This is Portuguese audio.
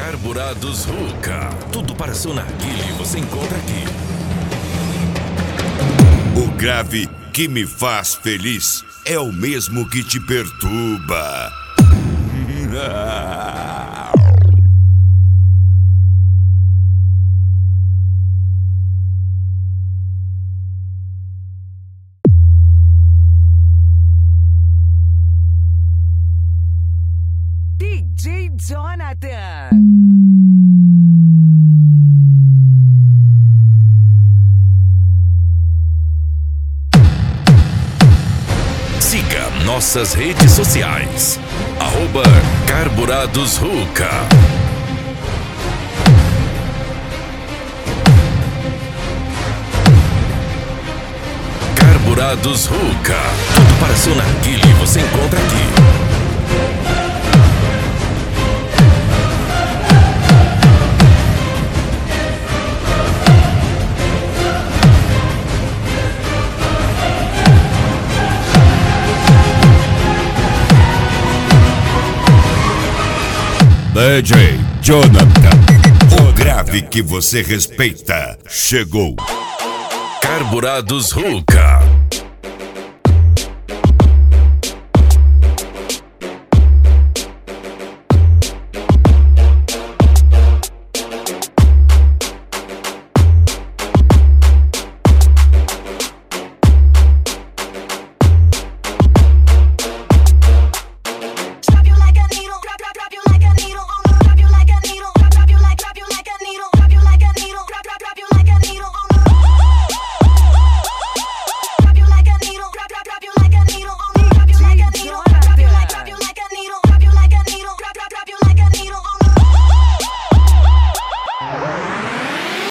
Carburados Ruka. Tudo para seu narguilé você encontra aqui. O grave que me faz feliz é o mesmo que te perturba. DJ Jonathan. Siga nossas redes sociais. @Carburados Ruka. Carburados Ruka. Tudo para seu narguilé você encontra aqui. DJ Jonathan, o grave que você respeita, chegou. Carburados Ruka.